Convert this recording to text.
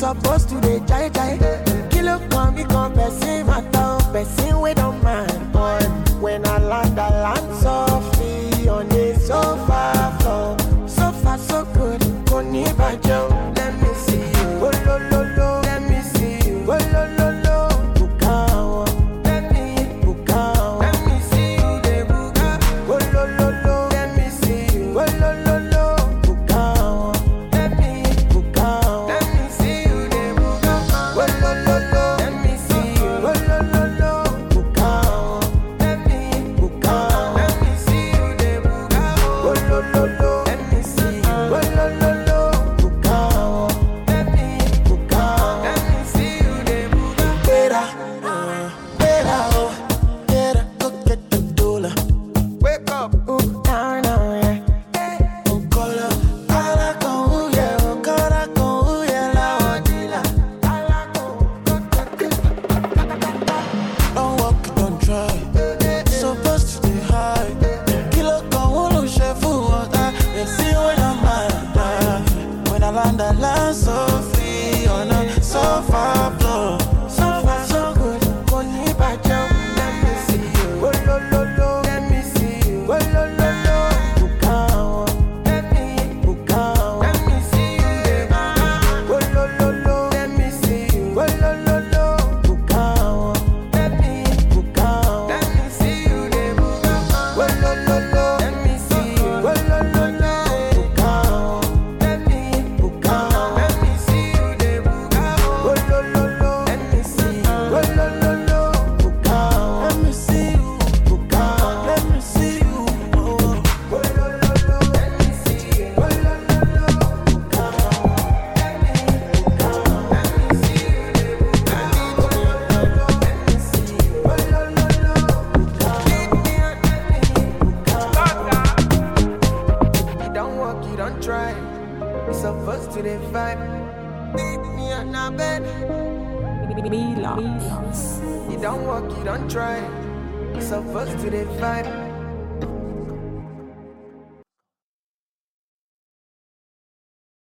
supposed to dey jai jai. Kilo come become person matter, person we don't mind. Boy, when I land softly on the sofa floor. So far so good, koni bajo. Let me see you, oh lo lo lo. Let me see you, oh lo lo lo. Bukawa, let me bukawa. Let me see you, de buka, oh lo lo lo. Let me see you, oh lo lo lo. Bukawa, let me bukawa. Let me see you, de buka, oh lo lo lo. Let me see you, oh lo lo lo. Bukawa, let me bukawa. Let me see you, de buka, oh lo lo lo. Let me see you, oh lo lo lo. Bukawa, let me bukawa. Let me see you, de buka. Better, oh, better go get the dollar. Wake up, ooh, down, yeah. Okola, ala con yeah, okara con yeah, la odila. Don't walk, don't try. Supposed to stay high. Kilo con uno chef water. They see when I'm mad. When I land so free on a sofa floor. So far so good, koni bajo. Let me see you, oh lo lo lo. Let me see you, oh lo lo lo. Bukawa, let me bukawa. Let me see you, de buka, oh lo lo lo. Let me see you, oh lo lo lo. Bukawa, let me bukawa. Let me see you, de buka, oh lo lo lo. Let me see you, oh lo lo lo. Bukawa, let me bukawa. Let me see you, de buka, oh lo lo lo. Let me see you, oh lo lo lo. Bukawa, let me see you, bukawa. Let me see you, oh lo lo lo. Let me see you, oh lo lo lo. Bukawa, let me bukawa. Let me see you, de buka, oh lo lo lo. Let me see you, oh lo lo lo. Bukawa, let me bukawa. You don't walk, you don't try. You supposed to dey vibe. Meet me on a bed. You don't walk, you don't try. You supposed to dey vibe.